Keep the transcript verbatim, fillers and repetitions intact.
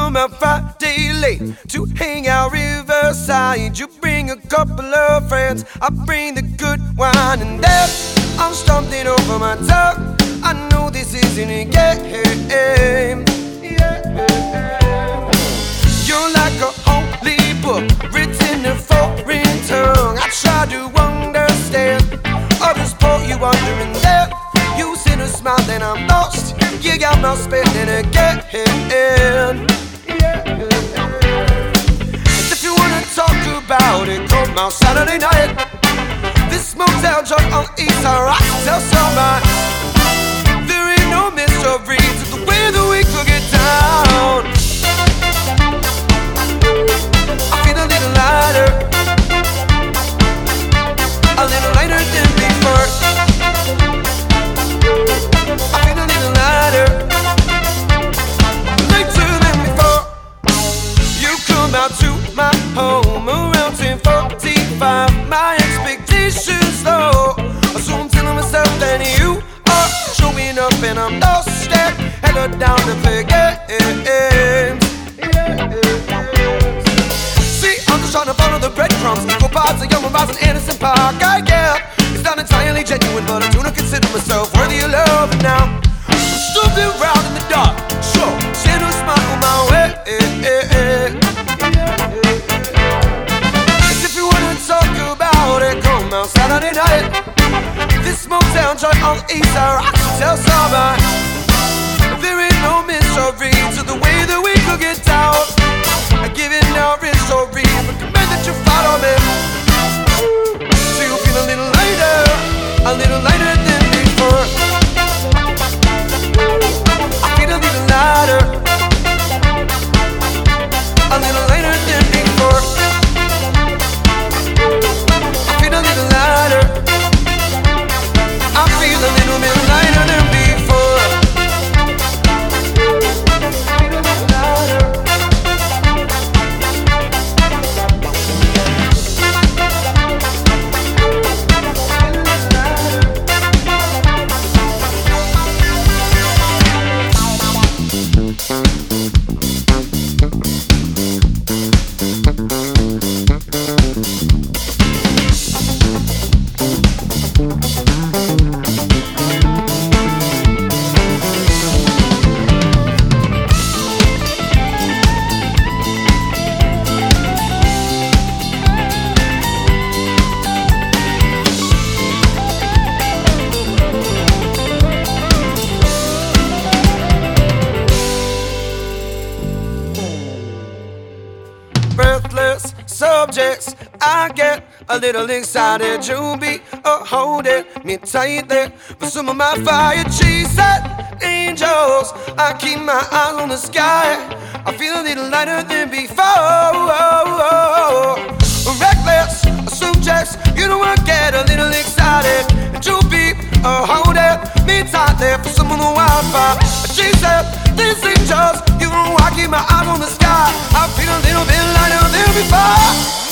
come out Friday late to hang out Riverside. You bring a couple of friends, I bring the good wine, and there I'm stumbling over my tongue. I know this isn't a game. You're like a holy book written in foreign tongue. I try to understand others pull you under, and there you sit and smile, then I'm lost. You got my spinning again. And if you wanna talk about it, come out Saturday night. This motel joint on East Side, I can tell somebody there ain't no mystery to the way that we could get down. I feel a little lighter, a little lighter than before. I feel a little lighter, lighter than before. You come out to my home around ten forty-five. My expectations low, so I'm telling myself that you are showing up, and I'm lost step headed down the forget. See, I'm just trying to follow the breadcrumbs, equal parts of young rise and innocent park. I get it's not entirely genuine, but I do not consider myself worthy of love. And now I'm stumbling around in the dark, sure, send a smile on my way. If you wanna talk about it, come out Saturday night. This motel joint on the East Side, I can tell somebody there ain't no mystery to the way that we could get down. I give it no mystery, recommend that you follow me. So you feel a little lighter, a little lighter than before. I feel a little lighter, a little lighter than before. I feel a little lighter, I feel a little bit lighter than before. I feel a little lighter. Breathless subjects, I get a little excited. You be a holding me tightly, but some of my fire chasing angels. I keep my eyes on the sky. I feel a little lighter than before. Reckless subjects, you know I get a little excited. And you be a holding me tightly, for some of the wildfire chasing these angels. You know I keep my eyes on the sky. I feel a little bit lighter than before.